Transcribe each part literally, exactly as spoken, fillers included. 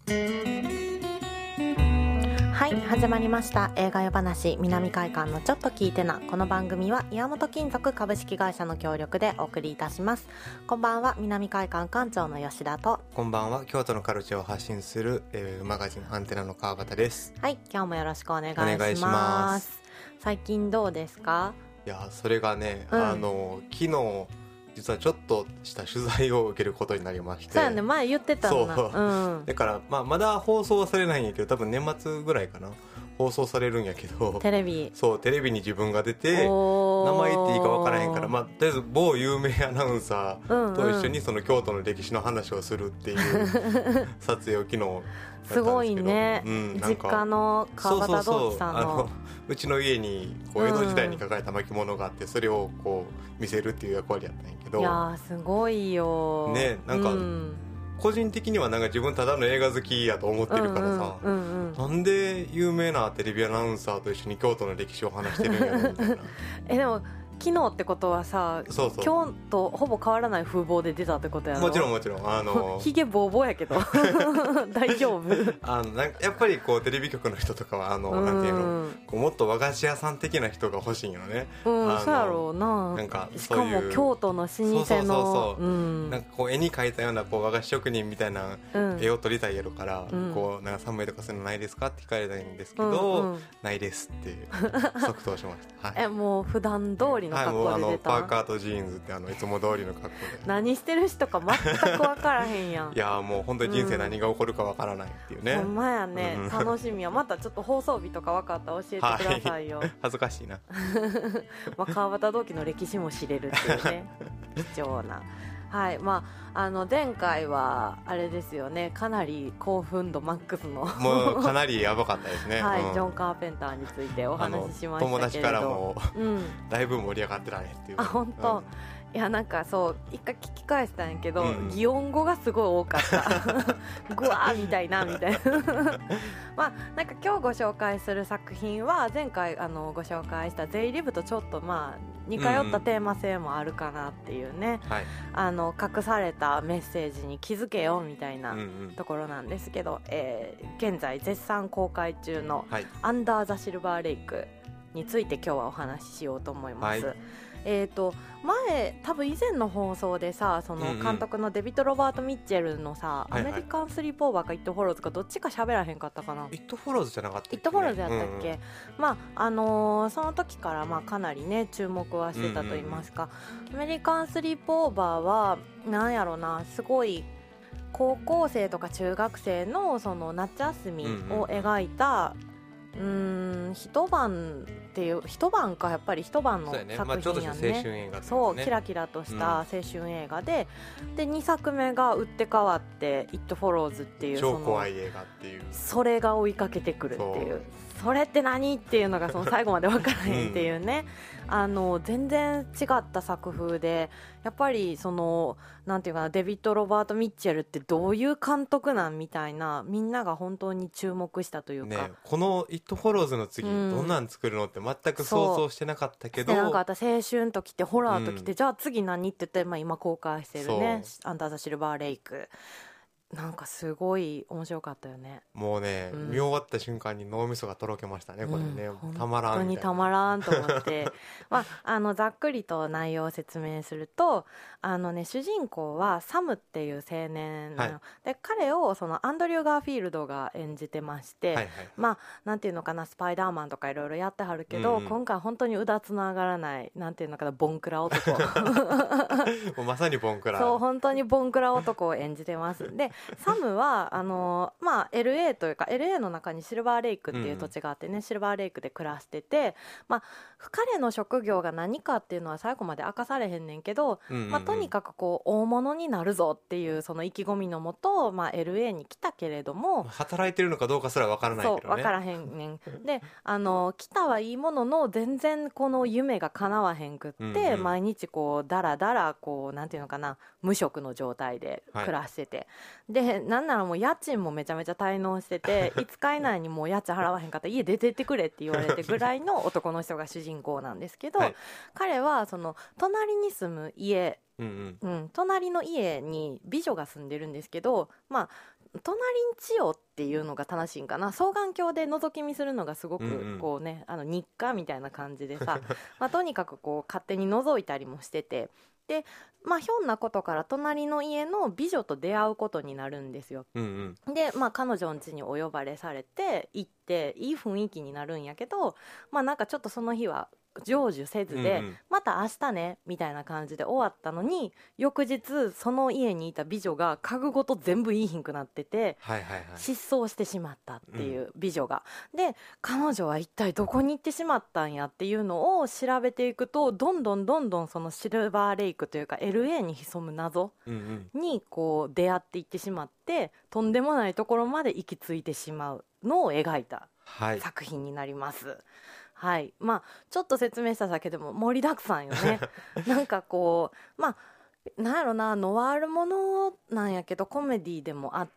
はい、始まりました映画夜話南海館のちょっと聞いてな。この番組は岩本金属株式会社の協力でお送りいたします。こんばんは、南海館館長の吉田と、 こんばんは、京都のカルチャーを発信する、えー、マガジンアンテナの川端です。 はい、今日もよろしくお願いします。 お願いします。 最近どうですか？ いやそれがね、 うん、 あの昨日実はちょっとした取材を受けることになりまして。 そうやね、前言ってたんだ。 そう、 うん、 だから、まあ、まだ放送はされないんやけど、多分年末ぐらいかな放送されるんやけど、 テレビそうテレビに自分が出て、名前言っていいか分からへんから、まあ、とりあえず某有名アナウンサーと一緒にその京都の歴史の話をするっていう撮影を昨日やったんですけど、 すごいね、 うん、 実家の川端同期さん の, そうそうそう、あのうちの家にこう江戸時代に書かれた巻物があって、それをこう見せるっていう役割やったんやけど、 いやすごいよね、なんか、うん、個人的にはなんか自分ただの映画好きやと思ってるからさ、うんうんうんうん、なんで有名なテレビアナウンサーと一緒に京都の歴史を話してるんやろみたいなえでも昨日ってことはさ、 そうそう、 今日とほぼ変わらない風貌で出たってことやろ？ もちろんもちろん、あのひげボーボーやけど大丈夫？ あのなんかやっぱりこうテレビ局の人とかはあの、うん、なんていうの、こうもっと和菓子屋さん的な人が欲しいよね。 うん、そうやろうな。 なんかしかも京都の老舗の、そうそうそうそう、 うん、なんかこう絵に描いたようなこう和菓子職人みたいな絵を撮りたいやろから、うん、こうなんかサムネとかそういうのないですかって聞かれたんですけど、うんうん、ないですって即答しました。はい、 えもう普段通りの格好で出た？はい、もうあのパーカーとジーンズってあのいつも通りの格好で何してる人か全く分からへんやん。 いやもう本当に人生何が起こるか分からないっていうね、 ほんまやね、うん、楽しみや。またちょっと放送日とか分かったら教えてくださいよ、はい、 恥ずかしいなまあ川端同期の歴史も知れるっていうね貴重な。はい、まあ、あの前回はあれですよね、かなり興奮度マックスのもうかなりやばかったですね、 はい、 うん、 ジョン・カーペンターについてお話ししましたけれど、 友達からも、 うん、 だいぶ盛り上がってたねっていう。 あ本当、うん、いやなんかそう一回聞き返したんやけど、うん、擬音語がすごい多かったグワーみたいなみたいなまあなんか今日ご紹介する作品は前回あのご紹介したゼイリブとちょっとまあ似通ったテーマ性もあるかなっていうね、うんはい、あの隠されたメッセージに気づけよみたいなところなんですけど、うんうんえー、現在絶賛公開中のアンダー・ザ・シルバーレイクについて今日はお話ししようと思います、はい。えー、と前多分以前の放送でさ、その監督のデビッド・ロバート・ミッチェルのさ、うんうん、アメリカン・スリープ・オーバーかイット・フォローズかどっちか喋らへんかったかな。 イット・フォローズじゃなかったっけ、ね、 イット・フォローズやったっけ、うんうん、まああのー、その時からまあかなりね注目はしてたと言いますか、うんうん、アメリカン・スリープ・オーバーはなんやろな、すごい高校生とか中学生のその夏休みを描いた、うんうんうーん一晩っていう一晩かやっぱり一晩の作品やね。 まあ、ちょっとした青春映画、ね、 そうキラキラとした青春映画で、うん、でにさくめが打って変わって「It Follows」っていう超怖い映画っていう、 それが追いかけてくるっていう、それって何っていうのがその最後まで分からへんっていうね、うん、あの全然違った作風で、やっぱりそのなんていうかな、デビッド・ロバート・ミッチェルってどういう監督なんみたいな、みんなが本当に注目したというか、 ね、この「イット・フォローズ」の次、うん、どんなん作るのって全く想像してなかったけど、 なんか青春ときてホラーときて、うん、じゃあ次何って言って、まあ、今公開してるね「アンダー・ザ・シルバー・レイク」なんかすごい面白かったよね。 もうね、うん、見終わった瞬間に脳みそがとろけましたねこれね、うん、たまらんみたいな、 本当にたまらんと思ってまあ、あのざっくりと内容を説明すると、あの、ね、主人公はサムっていう青年なの、はい、で彼をそのアンドリュー・ガーフィールドが演じてまして、はいはいはい、まあなんていうのかな、スパイダーマンとかいろいろやってはるけど、うんうん、今回本当にうだつの上がらないなんていうのかな、ボンクラ男もうまさにボンクラ、 そう本当にボンクラ男を演じてますでサムはあの、まあ、エルエー というか エルエー の中にシルバーレイクっていう土地があってね、うん、シルバーレイクで暮らしてて、まあ、彼の職業が何かっていうのは最後まで明かされへんねんけど、うんうんうんまあ、とにかくこう大物になるぞっていうその意気込みのもと、まあ、エルエー に来たけれども、 働いてるのかどうかすら分からないけどね、 そう分からへんねんで、あの来たはいいものの全然この夢が叶わへんくって、うんうん、毎日こうだらだらこうなんていうのかな、無職の状態で暮らしてて、はい、でなんならもう家賃もめちゃめちゃ滞納してていつか以内にもう家賃払わへんかったら家出てってくれって言われてぐらいの男の人が主人公なんですけど、はい、彼はその隣に住む家、うんうんうん、隣の家に美女が住んでるんですけど、まあ隣んちよっていうのが正しいんかな。双眼鏡で覗き見するのがすごくこうね、うんうん、あの日課みたいな感じでさまあとにかくこう勝手に覗いたりもしてて、でまあひょんなことから隣の家の美女と出会うことになるんですよ、 うんうん、 でまあ彼女の家にお呼ばれされて行っていい雰囲気になるんやけど、まあなんかちょっとその日は成就せずで、うんうん、また明日ねみたいな感じで終わったのに、翌日その家にいた美女が家具ごと全部いいひんくなってて、 はいはいはい、 失踪してしまったっていう美女が、うん、で彼女は一体どこに行ってしまったんやっていうのを調べていくと、どんどんどんどんそのシルバーレイクというか エルエー に潜む謎にこう出会っていってしまって、とんでもないところまで行き着いてしまうのを描いた作品になります、はいはい、まあちょっと説明しただけでも盛りだくさんよねなんかこうまあなんやろな、ノワールものなんやけどコメディでもあって、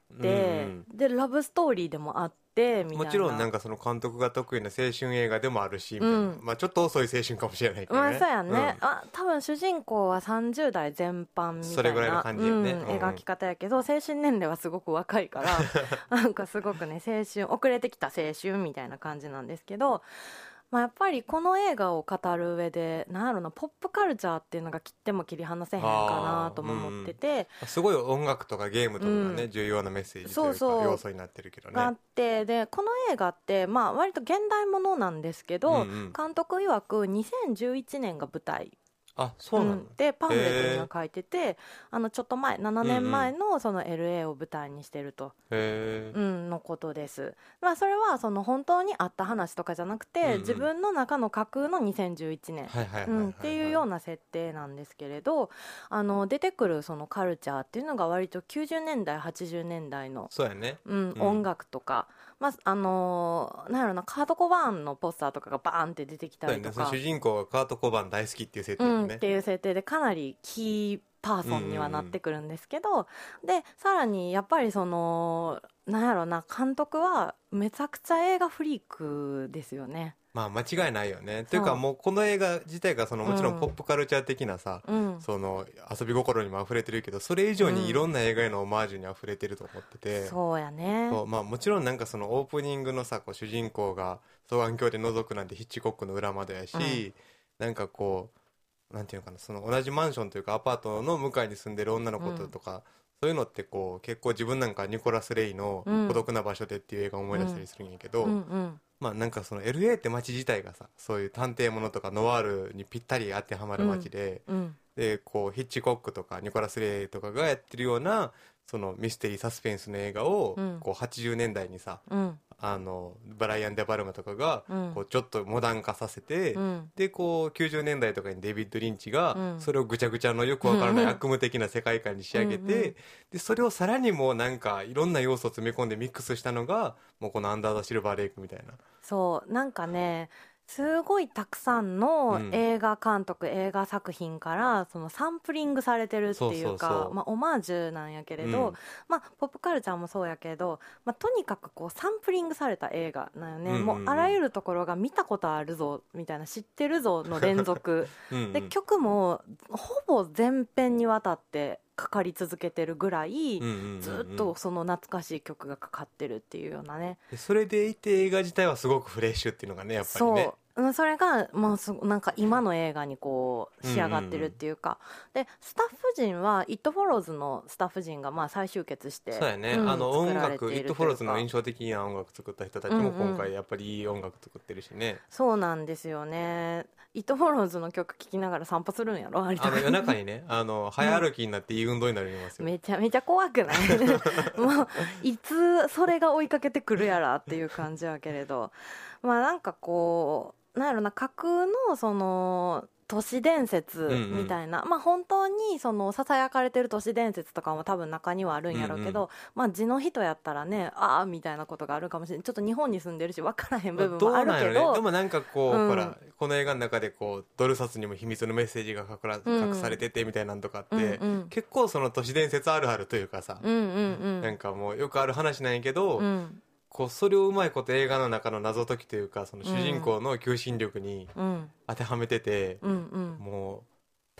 うんうん、でラブストーリーでもあってみたいな、 もちろんなんかその監督が得意な青春映画でもあるしみたいな、うん、まあちょっと遅い青春かもしれないけどね、 まあそうやね、うん、あ多分主人公はさんじゅう代全般みたいなそれぐらいの感じよね、 うん、描き方やけど精神年齢はすごく若いからなんかすごくね青春遅れてきた青春みたいな感じなんですけど、まあ、やっぱりこの映画を語る上でなんやろな、ポップカルチャーっていうのが切っても切り離せへんかなとも思ってて、 うん、すごい音楽とかゲームとかがね、うん、重要なメッセージというかそうそう要素になってるけどねがあって、でこの映画ってまあ割と現代ものなんですけど、うんうん、監督曰くにせんじゅういちねんが舞台、 あそうなの、うん、 でパンフレットには書いてて、あのちょっと前ななねんまえのその エルエー を舞台にしてると、 へー、 うん、のことです。まあそれはその本当にあった話とかじゃなくて、うんうん、自分の中の架空のにせんじゅういちねんっていうような設定なんですけれど、あの出てくるそのカルチャーっていうのが割ときゅうじゅうねんだいはちじゅうねんだいのそうやね、 うん、音楽とか、まああのー、なんやろな、カート・コバーンのポスターとかがバーンって出てきたりとか、 そうやね、主人公がカート・コバーン大好きっていう設定ね、うん、 っていう設定でかなりキーパーソンにはなってくるんですけど、うんうんうん、でさらにやっぱりそのなんやろな、監督はめちゃくちゃ映画フリークですよね。 まあ間違いないよね。というかもうこの映画自体がそのもちろんポップカルチャー的なさ、うん、その遊び心にも溢れてるけど、それ以上にいろんな映画へのオマージュに溢れてると思ってて、 うん、そうやね。 そう、まあ、もちろんなんかそのオープニングのさ、こう主人公が双眼鏡で覗くなんてヒッチコックの裏窓やし、うん、なんかこうなんていうのかな、その同じマンションというかアパートの向かいに住んでる女の子とか、うん、そういうのってこう結構自分なんかニコラス・レイの孤独な場所でっていう映画を思い出したりするんやけど、うんうんうん、まあなんかその エルエー って街自体がさ、そういう探偵ものとかノワールにぴったり当てはまる街で、うんうん、でこうヒッチコックとかニコラス・レイとかがやってるようなそのミステリーサスペンスの映画をこうはちじゅうねんだいにさ、うん、あのブライアン・デ・パルマとかがこうちょっとモダン化させて、うん、でこうきゅうじゅうねんだいとかにデビッド・リンチがそれをぐちゃぐちゃのよくわからない悪夢的な世界観に仕上げて、うんうん、でそれをさらにもうなんかいろんな要素を詰め込んでミックスしたのがもうこのアンダー・ザ・シルバー・レイクみたいな。 そうなんかね、すごいたくさんの映画監督、うん、映画作品からそのサンプリングされてるっていうか、そうそうそう、まあ、オマージュなんやけれど、うん、まあ、ポップカルチャーもそうやけど、まあ、とにかくこうサンプリングされた映画なんよね、うんうんうん、もうあらゆるところが見たことあるぞみたいな、知ってるぞの連続うん、うん、で曲もほぼ全編にわたってかかり続けてるぐらい、うんうんうんうん、ずっとその懐かしい曲がかかってるっていうようなね。 それでいて映画自体はすごくフレッシュっていうのがね、やっぱりね。 そう、それが、まあ、なんか今の映画にこう仕上がってるっていうか、うんうんうん、でスタッフ陣は It Follows のスタッフ陣がまあ再集結して、 そうやね、うん、あの音楽 It Follows の印象的な音楽作った人たちも今回やっぱりいい音楽作ってるしね、うんうん、 そうなんですよね。It Follows の曲聴きながら散歩するんやろ、あれあの夜中にね、あの早歩きになっていい運動になりますよ、 めちゃめちゃ怖くないもういつそれが追いかけてくるやらっていう感じやけれど、まあなんかこうなんやろな、架空のその都市伝説みたいな、うんうん、まあ本当にそのささやかれてる都市伝説とかも多分中にはあるんやろうけど、うんうん、まあ地の人やったらね、ああみたいなことがあるかもしれない。ちょっど日本に住んでるし分からへん部分もあるけど、 どうなんやろね、でもなんかこう、うん、ほらこの映画の中でこうドル札にも秘密のメッセージが隠ら、隠されててみたいなんとかって、うんうん、結構その都市伝説あるあるというかさ、うんうんうん、なんかもうよくある話なんやけど、うん、こうそれをうまいこと映画の中の謎解きというか、その主人公の求心力に当てはめてて、うんうん、もう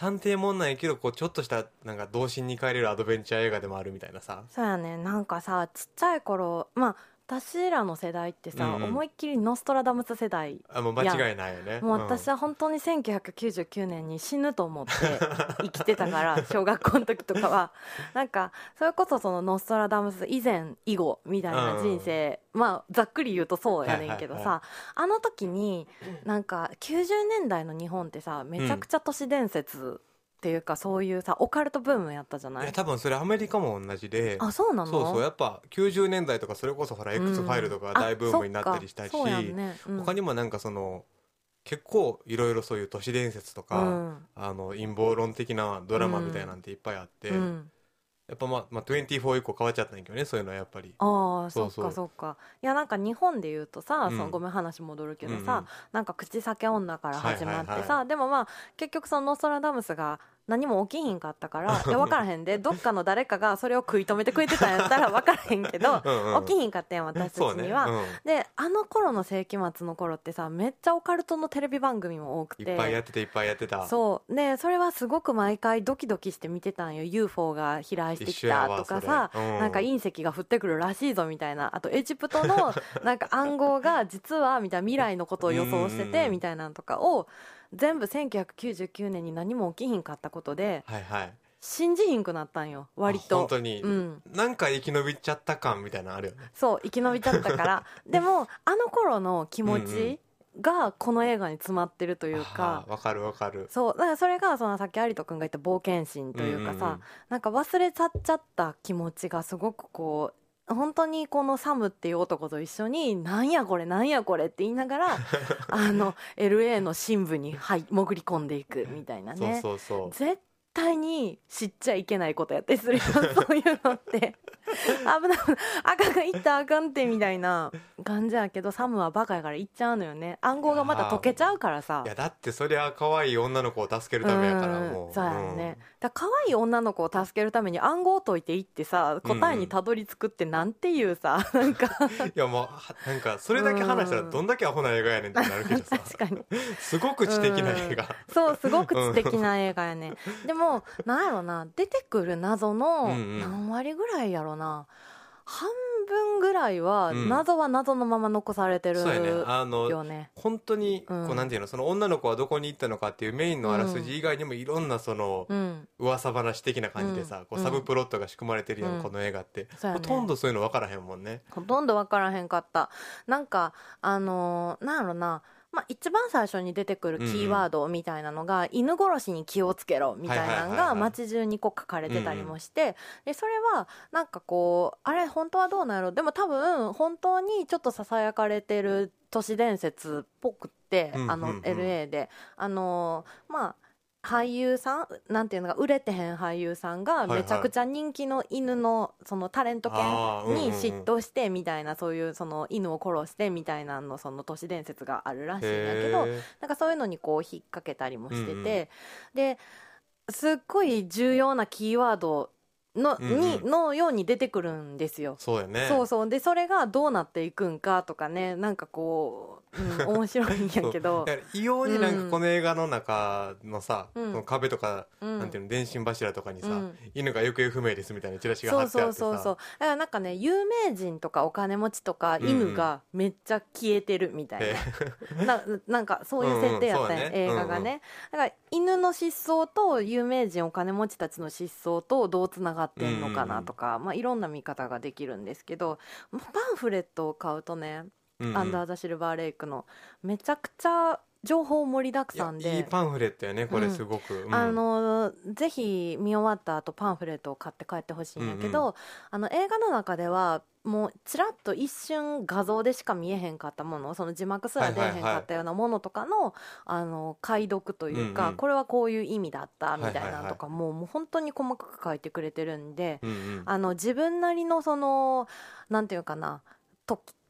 探偵もんなんやけどこうちょっとしたなんか童心に帰れるアドベンチャー映画でもあるみたいなさ。 そうやね。なんかさちっちゃい頃、まあ私らの世代ってさ、 うんうん思いっきりノストラダムス世代。 あもう間違いないよね。 もう私は本当にせんきゅうひゃくきゅうじゅうきゅうねんに死ぬと思って生きてたから小学校の時とかはなんかそれこそそのノストラダムス以前以後みたいな人生、まあざっくり言うとそうやねんけどさ、 はいはいはあの時になんかきゅうじゅうねんだいの日本ってさめちゃくちゃ都市伝説っていうか、そういうさオカルトブームやったじゃないい。 や多分それアメリカも同じで。 あ、そうなの？ そうそうやっぱきゅうじゅうねんだいとかそれこそほら X ファイルとかが大ブームになったりしたし、 あ、そっか、そうやんね、うん、 他にもなんかその結構いろいろそういう都市伝説とか、うん、あの陰謀論的なドラマみたいなんていっぱいあって、うん、やっぱまあ、まあ、にじゅうよん以降変わっちゃったんやけどね、そういうのはやっぱり。 ああ、そっかそっか。いやなんか日本で言うとさ、 うん、 そのごめん話戻るけどさ、うん、なんか口裂け女から始まってさ、 はいはいはい、 でもまあ結局そのノストラダムスが何も起きひんかったからいや分からへんでどっかの誰かがそれを食い止めてくれてたんやったら分からへんけどうん、起きひんかったやん私たちには、ね、うん、であの頃の世紀末の頃ってさめっちゃオカルトのテレビ番組も多くていっぱいやってたいっぱいやってた。 そうね、それはすごく毎回ドキドキして見てたんよ。 ユーフォー が飛来してきたとかさ、うん、なんか隕石が降ってくるらしいぞみたいな、あとエジプトのなんか暗号が実はみたいな未来のことを予想しててみたいなのとかを全部せんきゅうひゃくきゅうじゅうきゅうねんに何も起きひんかったことで、 はいはい、 信じひんくなったんよ割と。 本当に、うん、なんか生き延びちゃった感みたいなのあるよね。 そう生き延びちゃったからでもあの頃の気持ちがこの映画に詰まってるというか。 わかるわかる。 そうだからそれがそのさっき有人君が言った冒険心というかさ、うんうんうん、なんか忘れちゃっちゃった気持ちがすごくこう本当にこのサムっていう男と一緒になんやこれなんやこれって言いながらあの エルエー の深部に入潜り込んでいくみたいなね。 そうそうそう、 絶対に知っちゃいけないことやったりするよそういうのって危ないあかんが言ったらあかんってみたいな感じやけど、サムはバカやから言っちゃうのよね。暗号がまた解けちゃうからさ。 いやだってそりゃ可愛い女の子を助けるためやからもう。 そうやね、うん、だ可愛い女の子を助けるために暗号を解いていってさ答えにたどり着くってなんていうさ、うん、なんかいやもうなんかそれだけ話したらどんだけアホな映画やねんってなるけどさ確かにすごく知的な映画、 そうすごく知的な映画やねでもなんやろな、出てくる謎の何割ぐらいやろな、半分ぐらいは謎は謎のまま残されてるよね、うん、そうやね、あの本当にこうなんていうの、その女の子はどこに行ったのかっていうメインのあらすじ以外にもいろんなその噂話的な感じでさ、こうサブプロットが仕組まれてるやん、うん、この映画って、うん、ほとんどそういうの分からへんもんね。 ほとんど分からへんかった。なんかあのー、なんやろな、まあ、一番最初に出てくるキーワードみたいなのが、うんうん、犬殺しに気をつけろみたいなのが街中にこう書かれてたりもして、うんうん、でそれはなんかこうあれ本当はどうなんやろ、でも多分本当にちょっとささやかれてる都市伝説っぽくって、うんうんうん、あの エルエー であのまあ俳優さんなんていうのが売れてへん俳優さんがめちゃくちゃ人気の犬のそのタレント犬に嫉妬してみたいな、そういうその犬を殺してみたいなのその都市伝説があるらしいんだけど、なんかそういうのにこう引っ掛けたりもしてて、ですっごい重要なキーワードの、うんうん、にのように出てくるんですよ。 そうやね。 そうそう。でそれがどうなっていくんかとかね、なんかこう、うん、面白いんやけど異様になんかこの映画の中のさ、うん、この壁とか、うん、なんていうの電信柱とかにさ、うん、犬が行方不明ですみたいなチラシが貼ってあってさ、 そうそうそうそう。だからなんかね、有名人とかお金持ちとか犬がめっちゃ消えてるみたいな、うんうん、な, なんかそういう設定やったんや、うんうんね、映画がね、うんうん、だから犬の失踪と有名人お金持ちたちの失踪とどうつながってんのかなとか、うんうん、まあ、いろんな見方ができるんですけど、パンフレットを買うとね、うんうん、アンダー・ザ・シルバー・レイクのめちゃくちゃ情報盛りだくさんで、 いいパンフレットやねこれすごく、うん、 あのぜひ見終わった後パンフレットを買って帰ってほしいんやけど、うんうん、あの映画の中ではもうちらっと一瞬画像でしか見えへんかったもの、その字幕すら出えへんかったようなものとかの、はいはいはい、あの解読というか、うんうん、これはこういう意味だったみたいなのとかも、はいはいはい、もう本当に細かく書いてくれてるんで、うんうん、あの自分なりのそのなんていうかなと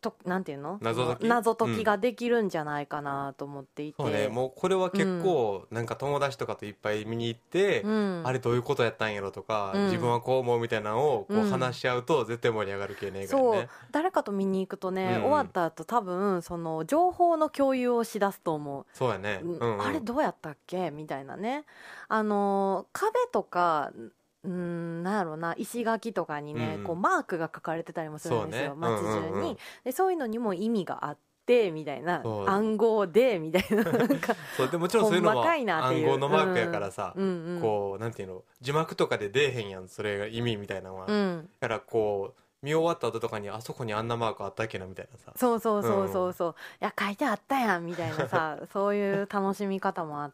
となんていうの謎解き謎解きができるんじゃないかなと思っていて、 そうね、もうこれは結構なんか友達とかといっぱい見に行って、 うん、 あれどういうことやったんやろとか、 うん、 自分はこう思うみたいなのをこう話し合うと絶対盛り上がる系の映画やね、 そう誰かと見に行くとね、 うん、 終わった後多分その情報の共有をしだすと思う。 そうやね、うんうん、 あれどうやったっけみたいなね。あの壁とかうーんなんやろな石垣とかにね、うん、こうマークが書かれてたりもするんですよ、ね、街中に、うんうんうん、でそういうのにも意味があってみたいな、暗号でみたいななんかそうでもちろんそういうのも暗号のマークやからさ、 うんうんうん、 こうなんていうの字幕とかで出えへんやんそれが意味みたいなのは、うん、だからこう見終わった後とかにあそこにあんなマークあったっけなみたいなさ、 そうそうそうそうそう、うん、いや書いてあったやんみたいなさそういう楽しみ方もあって、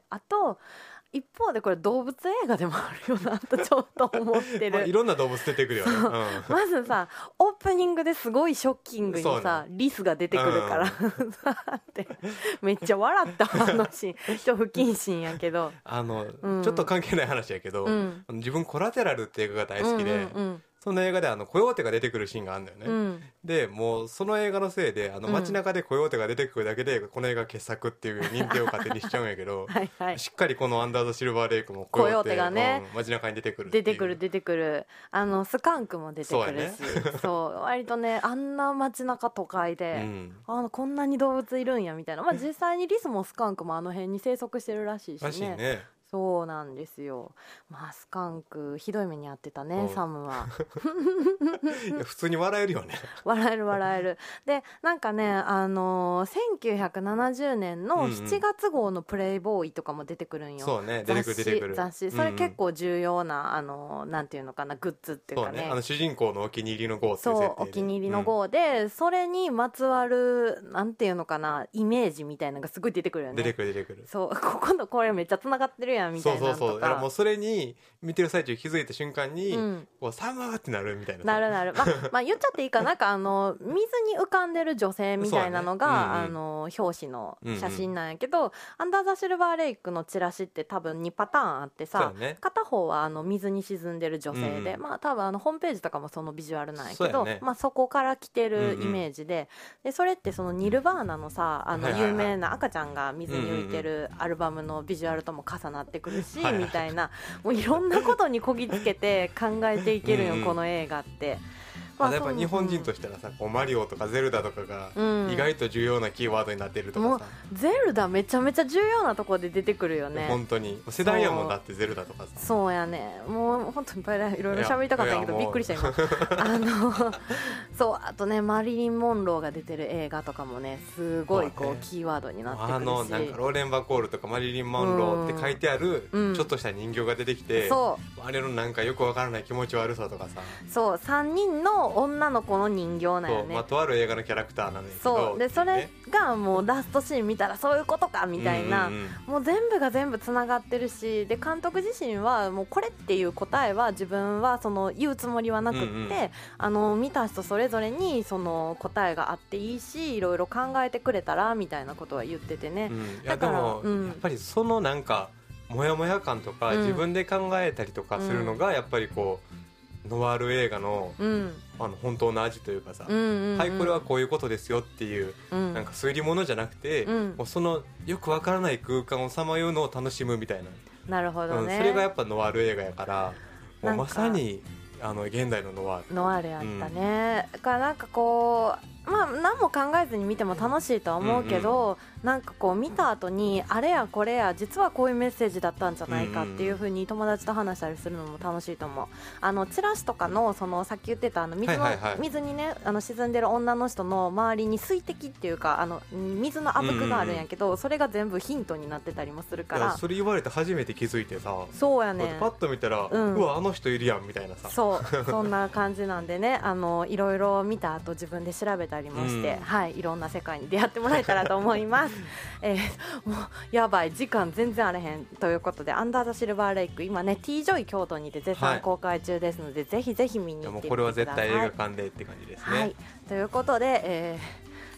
あと一方でこれ動物映画でもあるよなとちょっと思ってる、まあ、 いろんな動物出てくるよね、うん、 まずさオープニングですごいショッキングにさ、ね、リスが出てくるから、うん、ってめっちゃ笑ったあのシーンちょっと不謹慎やけどあの、うん、ちょっと関係ない話やけど、うん、自分コラテラルって映画が大好きで、うんうんうん、その映画であのコヨーテが出てくるシーンがあるんだよね、うん、でもうその映画のせいであの街中でコヨーテが出てくるだけで、うん、この映画傑作っていう認定を勝手にしちゃうんやけどはい、はい、しっかりこのアンダー・ザ・シルバーレイクもコヨーテがね、 うん、街中に出てくる出てくる出てくるあのスカンクも出てくるし そう,、ね、そう割とねあんな街中都会で、うん、あのこんなに動物いるんやみたいな、まあ、実際にリスもスカンクもあの辺に生息してるらしいしねらしいね。 そうなんですよ。まあスカンクひどい目に遭ってたね、うん、サムはいや普通に笑えるよね笑える笑える。でなんかねあのー、せんきゅうひゃくななじゅうねんのしちがつ号のプレイボーイとかも出てくるんよ、 うんうん、そうね出てくる出てくる雑誌それ結構重要な、あのー、なんていうのかなグッズっていうかね、 そうねあの主人公のお気に入りの号っていう設定でそうお気に入りの号で、うん、それにまつわるなんていうのかなイメージみたいなのがすごい出てくるよね。 出てくる出てくるそうここのこれめっちゃつながってるやんみたいなのとかそうそうそうだからもうそれに見てる最中気づいた瞬間に、うん、こうサムーってなるみたいななるなる、ままあ、言っちゃっていいかなんかあの水に浮かんでる女性みたいなのが、ねうんうん、あの表紙の写真なんやけど、うんうん、アンダーザシルバーレイクのチラシって多分にパターンあってさ、ね、片方はあの水に沈んでる女性で、うんまあ、多分あのホームページとかもそのビジュアルなんやけどそ,、ねまあ、そこから来てるイメージで、うんうん、でそれってそのニルバーナのさあの有名な赤ちゃんが水に浮いてるアルバムのビジュアルとも重なってくるし、うんうん、みたいなもういろんなことにこぎつけて考えていけるよ、うん、この映画って。 まあ、やっぱ日本人としたらさ、こうマリオとかゼルダとかが意外と重要なキーワードになってるとかさ、 うん、ゼルダめちゃめちゃ重要なところで出てくるよね。 本当に世代やもんだってゼルダとかさ。 そうやねもう本当にいっぱいいろいろ喋りたかったんやけどびっくりした今あのそうあとねマリリン・モンローが出てる映画とかもねすごいこう、ね、キーワードになってくるし、 あのなんかローレン・バコールとかマリリン・モンローって書いてある、うん、ちょっとした人形が出てきて、そうあれのなんかよくわからない気持ち悪さとかさ、 そうさんにんの女の子の人形なんよね。 まあ、とある映画のキャラクターなんですけどそうでそれがもうラストシーン見たらそういうことかみたいな、うんうんうん、もう全部が全部つながってるしで監督自身はもうこれっていう答えは自分はその言うつもりはなくって、うんうん、あの見た人それぞれにその答えがあっていいしいろいろ考えてくれたらみたいなことは言っててね、 うん、いやだからでも、うん、やっぱりそのなんかモヤモヤ感とか、うん、自分で考えたりとかするのがやっぱりこうノワール映画の、うん、あの本当の味というかさ、うんうんうん、はいこれはこういうことですよっていう、うん、なんか推理物じゃなくて、うん、もうそのよくわからない空間をさまようのを楽しむみたいな。 なるほどね、 うん、それがやっぱノワール映画やからもうまさにあの現代のノワールノワールやったね、うん、だからなんかこうまあ何も考えずに見ても楽しいとは思うけど、うんうん、なんかこう見た後にあれやこれや実はこういうメッセージだったんじゃないかっていう風に友達と話したりするのも楽しいと思う。あのチラシとかのそのさっき言ってたあの水の、はいはいはい、水にねあの沈んでる女の人の周りに水滴っていうかあの水のあぶくがあるんやけど、うんうん、それが全部ヒントになってたりもするから。 それ言われて初めて気づいてさそうやねパッと見たら、うん、うわあの人いるやんみたいなさそうそんな感じなんでねあのいろいろ見た後自分で調べたりもして、うんはい、いろんな世界に出会ってもらえたらと思います、えー、もうやばい時間全然あれへんということでアンダーザシルバーレイク今ね T ジョイ京都にて絶賛公開中ですので、はい、ぜひぜひ見に行ってみてください。 これは絶対映画館でって感じですね、 はい、ということで、えー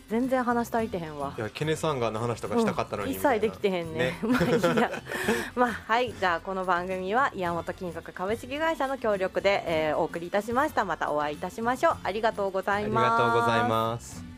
全然話足りてへんわ。 いやケネさんがの話とかしたかったのに、 うん、一切できてへんね。ねまあいいやまあはいじゃあこの番組は岩本金属株式会社の協力で、えー、お送りいたしました。またお会いいたしましょう。ありがとうございます。 ありがとうございます。